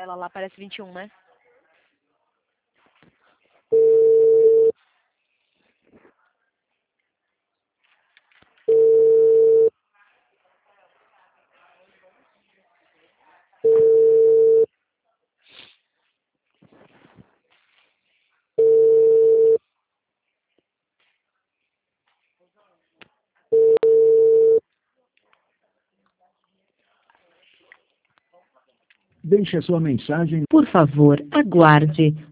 Ela lá parece 21, né? Deixe a sua mensagem. Por favor, aguarde.